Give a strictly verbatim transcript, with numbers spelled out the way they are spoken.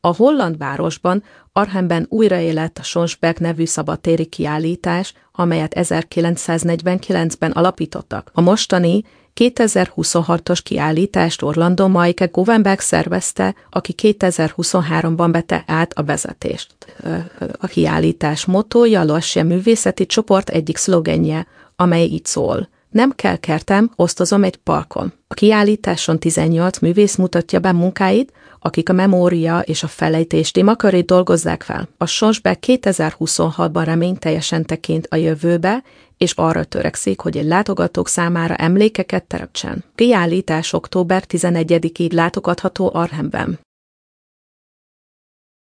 A holland városban, Arnhemben újraélet a Schönsberg nevű szabadtéri kiállítás, amelyet ezerkilencszáznegyvenkilencben alapítottak. A mostani kétezer-huszonhatos kiállítást Orlando Maike Govenberg szervezte, aki kétezer-huszonháromban vette át a vezetést. A kiállítás mottója a Lascia művészeti csoport egyik szlogenje, amely így szól: nem kell kertem, osztozom egy parkon. A kiállításon tizennyolc művész mutatja be munkáit, akik a memória és a felejtés témakörét dolgozzák fel. A Schönsberg kétezer-huszonhatban reményteljesen tekint a jövőbe, és arra törekszik, hogy a látogatók számára emlékeket teremtsen. Kiállítás október tizenegyedikéig látogatható Arnhemben.